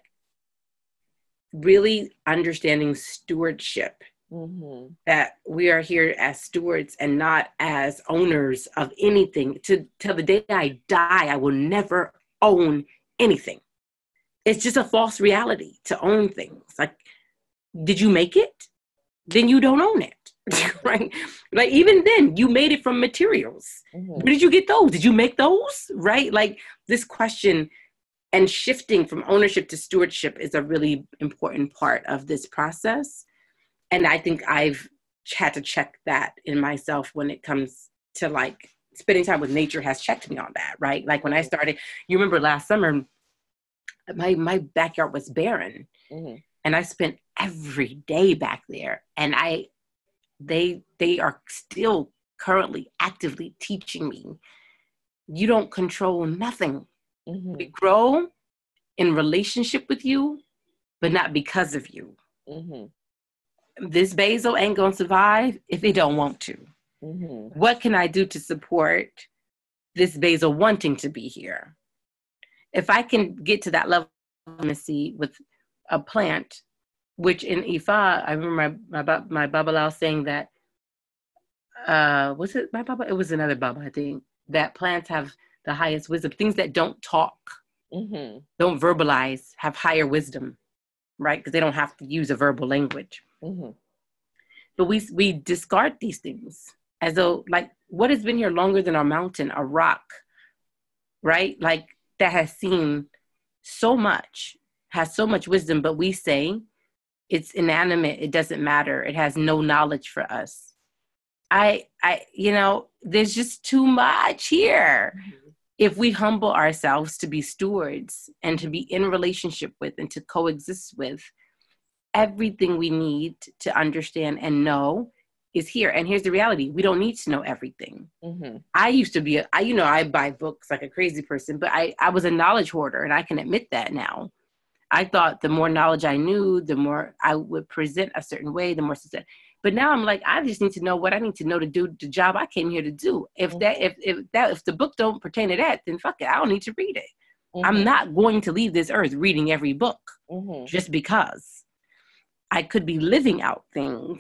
really understanding stewardship. Mm-hmm. That we are here as stewards and not as owners of anything. To till the day I die, I will never own anything. It's just a false reality to own things. Like, did you make it? Then you don't own it, right? Like, even then, you made it from materials. Mm-hmm. Where did you get those? Did you make those? Right? Like, this question and shifting from ownership to stewardship is a really important part of this process. And I think I've had to check that in myself when it comes to, like, spending time with nature has checked me on that, right? Like, when I started, you remember last summer, my, my backyard was barren. Mm-hmm. And I spent every day back there. And I, they, they are still currently actively teaching me, you don't control nothing. Mm-hmm. We grow in relationship with you, but not because of you. Mm-hmm. This basil ain't gonna survive if it don't want to. Mm-hmm. What can I do to support this basil wanting to be here? If I can get to that level of intimacy with a plant, which in Ifa, I remember my my, my Babalawo saying that, uh, was it my Baba? It was another Baba, I think, that plants have the highest wisdom. Things that don't talk, mm-hmm. don't verbalize, have higher wisdom, right? Because they don't have to use a verbal language. Mm-hmm. But we we discard these things as though, like, what has been here longer than a mountain, a rock, right? Like, that has seen so much, has so much wisdom, but we say it's inanimate, it doesn't matter, it has no knowledge for us. I, I, you know, there's just too much here. Mm-hmm. If we humble ourselves to be stewards and to be in relationship with and to coexist with, everything we need to understand and know is here. And here's the reality. We don't need to know everything. Mm-hmm. I used to be, a, I, you know, I buy books like a crazy person, but I, I was a knowledge hoarder, and I can admit that now. I thought the more knowledge I knew, the more I would present a certain way, the more success. But now I'm like, I just need to know what I need to know to do the job I came here to do. If mm-hmm. that, if, if that, if the book don't pertain to that, then fuck it. I don't need to read it. Mm-hmm. I'm not going to leave this earth reading every book mm-hmm. just because. I could be living out things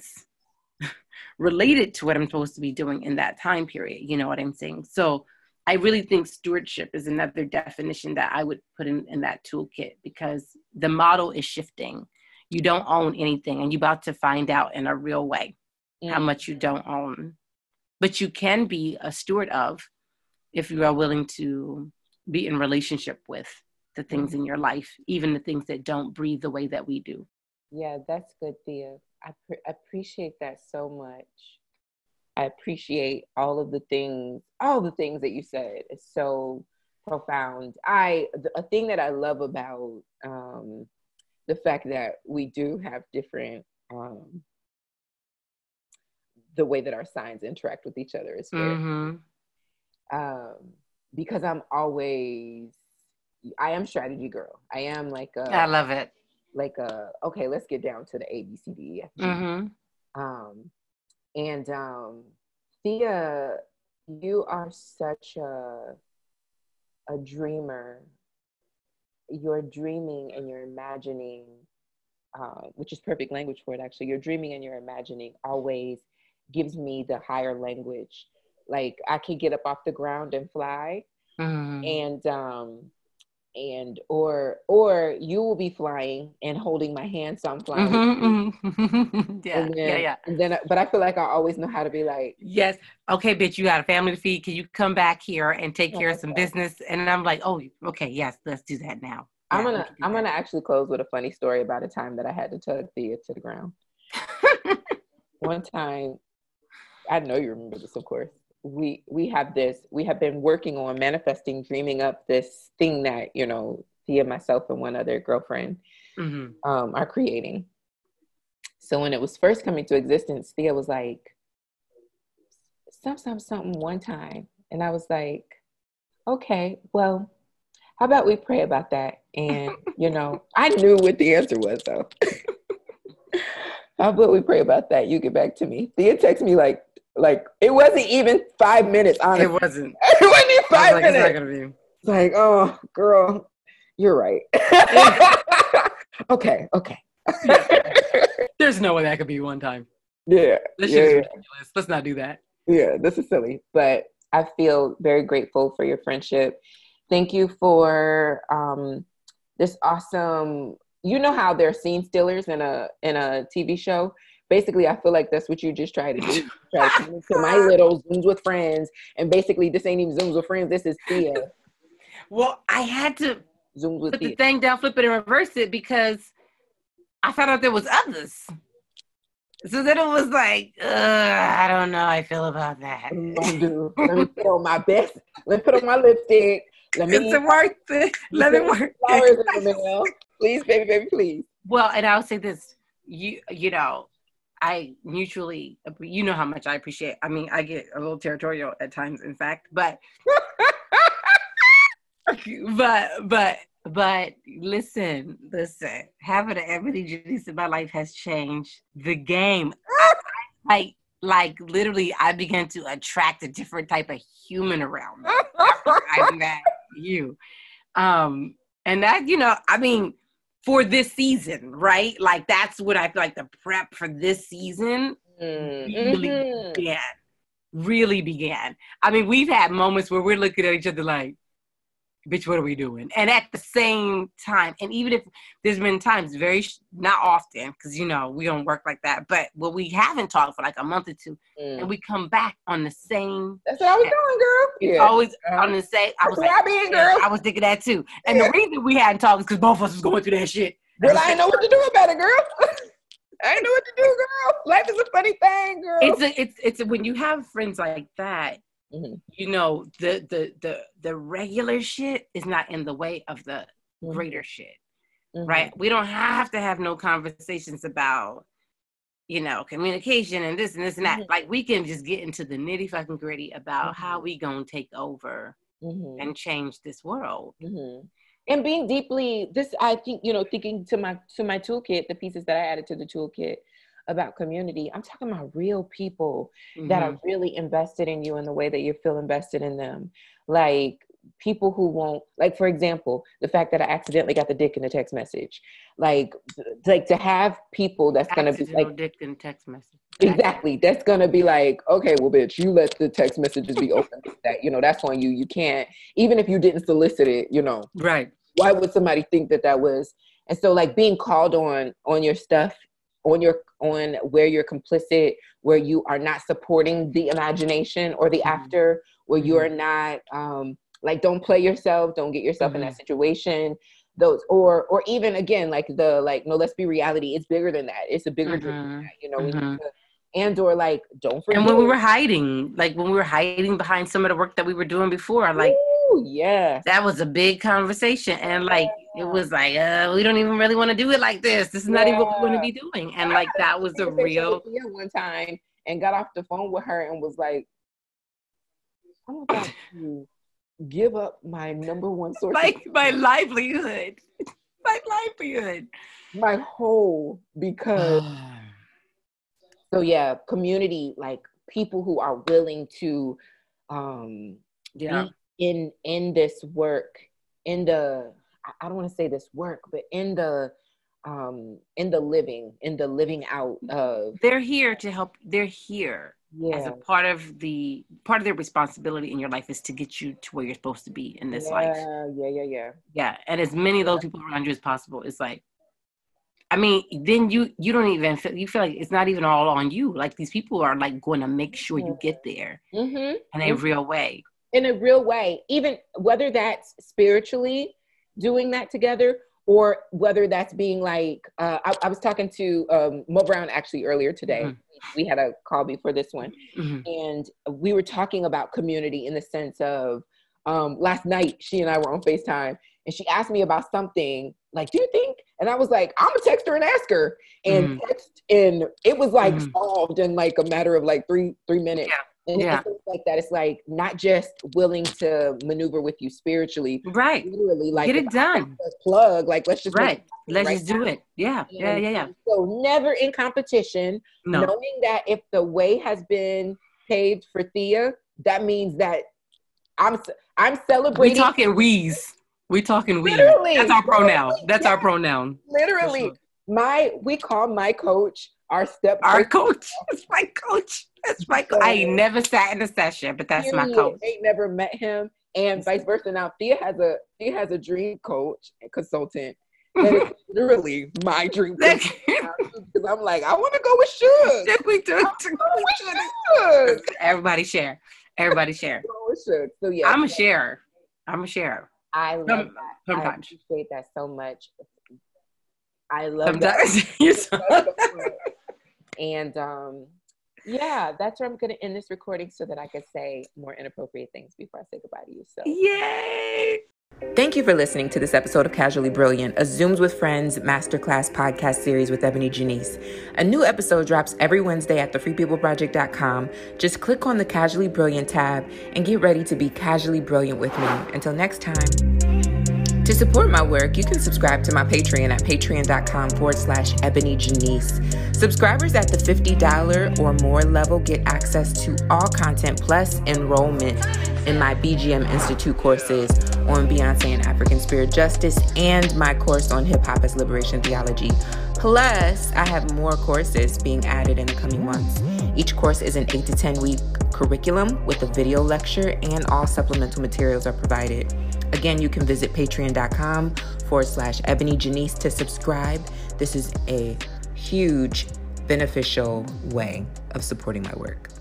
related to what I'm supposed to be doing in that time period. You know what I'm saying? So I really think stewardship is another definition that I would put in, in that toolkit, because the model is shifting. You don't own anything, and you're about to find out in a real way mm. how much you don't own. But you can be a steward of, if you are willing to be in relationship with the things mm. in your life, even the things that don't breathe the way that we do. Yeah, that's good, Thea. I pre- appreciate that so much. I appreciate all of the things, all the things that you said. It's so profound. I, a thing that I love about um, the fact that we do have different, um, the way that our signs interact with each other is fair. Mm-hmm. Um, because I'm always, I am strategy girl. I am like a, I love it. Like a, okay, let's get down to the A, B, C, D, E, F, G. Mm-hmm. Um, and um, Thea You are such a a dreamer. You're dreaming and you're imagining, uh, which is perfect language for it, actually. You're dreaming and you're imagining always gives me the higher language. Like I could get up off the ground and fly, Mm-hmm. and um, and or or you will be flying and holding my hand, so I'm flying with you. Mm-hmm, mm-hmm. yeah, And yeah, then yeah. and then, but I feel like I always know how to be like, Yes. Okay, bitch, you got a family to feed. Can you come back here and take oh, care of some okay. business? And I'm like, oh, okay, yes, let's do that now. I'm Yeah, we gonna can do I'm that. gonna actually close with a funny story about a time that I had to tug Thea to the ground. One time, I know you remember this, of course. We we have this. We have been working on manifesting, dreaming up this thing that you know Thea, myself, and one other girlfriend Mm-hmm. um, are creating. So when it was first coming to existence, Thea was like, "Something, something, something." One time, and I was like, "Okay, well, how about we pray about that?" And you know, I knew what the answer was, though. How about we pray about that? You get back to me. Thea texted me like, like it wasn't even five minutes. It Honestly, wasn't. it wasn't even I was five like, it's not minutes. gonna be. It's like, oh, girl, you're right. okay, okay. Yeah. There's no way that could be one time. Yeah, This yeah, shit is yeah, ridiculous. Let's not do that. yeah. This is silly, but I feel very grateful for your friendship. Thank you for um, this awesome. You know how there are scene stealers in a in a T V show. Basically, I feel like that's what you just try to do. Try to come into my little Zooms with friends, and basically, this ain't even Zooms with friends. This is Thea Well, I had to Zooms with put the Thea. thing down, flip it, and reverse it because I found out there was others. So then it was like, uh, I don't know how I feel about that. What am I gonna do? Let me put on my best. Let me put on my lipstick. Let me It's a work thing. Let me work. flowers in the mail. Please, baby, baby, please. Well, and I'll say this, you you know, I mutually, you know how much I appreciate. I mean, I get a little territorial at times, in fact, but, but, but, but listen, listen, having an Ebony Janice in my life has changed the game. I, like, like literally, I began to attract a different type of human around me after I met you. Um, and that, you know, I mean, for this season, right? Like that's what I feel like the prep for this season really Mm-hmm. began. Really began. I mean, we've had moments where we're looking at each other like, bitch, what are we doing? And at the same time, and even if there's been times, very, not often, because, you know, we don't work like that, but well, we haven't talked for like a month or two, mm. and we come back on the same. That's what I was shit. doing, girl. It's yeah. always uh-huh. on the same. I was That's like, I mean, girl. I was thinking that too. And yeah. the reason we hadn't talked is because both of us was going through that shit. Girl, I didn't know what to do about it, girl. I didn't know what to do, girl. Life is a funny thing, girl. It's a, it's it's a, when you have friends like that, mm-hmm. you know, the the the the regular shit is not in the way of the mm-hmm. greater shit, mm-hmm. right? We don't have to have no conversations about, you know, communication and this and this and that. Mm-hmm. Like we can just get into the nitty fucking gritty about mm-hmm. how we gonna take over mm-hmm. and change this world. Mm-hmm. And being deeply, this, I think, you know, thinking to my, to my toolkit, the pieces that I added to the toolkit about community, I'm talking about real people mm-hmm. that are really invested in you in the way that you feel invested in them. Like people who won't, like, for example, the fact that I accidentally got the dick in the text message, like, like to have people that's going to be like, dick in text message. Exactly. That's going to be like, okay, well, bitch, you let the text messages be open. That, you know, that's on you. You can't, even if you didn't solicit it, you know. Right. Why would somebody think that that was? And so like being called on, on your stuff, on your, on where you're complicit, where you are not supporting the imagination or the mm-hmm. after, where mm-hmm. you are not, um, like, don't play yourself, don't get yourself mm-hmm. in that situation. Those, or, or even again, like the, like, no, let's be reality. It's bigger than that. It's a bigger mm-hmm. dream than that, you know, mm-hmm. to, and or like, don't forget. And when we were hiding, like when we were hiding behind some of the work that we were doing before, like, Ooh, yeah, that was a big conversation. And like, yeah. it was like, uh, we don't even really want to do it like this. This is not yeah. even what we want to be doing. And like, that was a real. One time and got off the phone with her and was like, I'm about to give up my number one source. Like my livelihood, my livelihood, my whole, because. So yeah, community, like people who are willing to um, Yeah. in in this work, in the I don't want to say this work, but in the um, in the living, in the living out of. They're here to help. They're here Yeah. as a part of the part of their responsibility in your life is to get you to where you're supposed to be in this yeah, life. Yeah, yeah, yeah. Yeah, and as many of those people around you as possible. It's like, I mean, then you you don't even feel you feel like it's not even all on you. Like these people are like going to make sure you get there mm-hmm. in a mm-hmm. real way. In a real way, even whether that's spiritually doing that together, or whether that's being like, uh, I, I was talking to um, Mo Brown actually earlier today. Mm-hmm. We had a call before this one, mm-hmm. and we were talking about community in the sense of um, last night she and I were on FaceTime, and she asked me about something like, do you think? And I was like, I'm gonna text her and ask her, and mm-hmm. text, and it was like mm-hmm. solved in like a matter of like three three minutes. Yeah. And yeah. it's like that. It's like not just willing to maneuver with you spiritually, right? Literally, like get it done. Plug, like let's just right. Let's right just now. do it. Yeah, and yeah, yeah, yeah. So never in competition, no. knowing that if the way has been paved for Thea, that means that I'm I'm celebrating. We talking we's. We talking we. Literally, that's our pronoun. That's yeah. our pronoun. Literally, sure. my we call my coach our step. Our coach. It's my coach. That's my coach. I ain't never sat in a session, but that's my coach. Ain't never met him, and vice versa. Now Thea has a Thea has a dream coach and consultant. That is literally my dream coach. Because I'm like, I want to go with Suge. We do. Suge. Everybody share. Everybody share. So yeah, I'm a sharer. I'm a sharer. I love Some, that. Sometimes. I appreciate that so much. I love sometimes. that. And um, yeah, that's where I'm going to end this recording so that I can say more inappropriate things before I say goodbye to you. So, yay! Thank you for listening to this episode of Casually Brilliant, a Zooms with Friends masterclass podcast series with Ebony Janice. A new episode drops every Wednesday at the free people project dot com. Just click on the Casually Brilliant tab and get ready to be casually brilliant with me. Until next time. To support my work, you can subscribe to my Patreon at patreon.com forward slash Ebony Janice. Subscribers at the fifty dollars or more level get access to all content plus enrollment in my B G M Institute courses on Beyonce and African Spirit Justice and my course on hip hop as liberation theology. Plus, I have more courses being added in the coming months. Each course is an eight to ten week curriculum with a video lecture, and all supplemental materials are provided. Again, you can visit patreon.com forward slash Ebony Janice to subscribe. This is a huge beneficial way of supporting my work.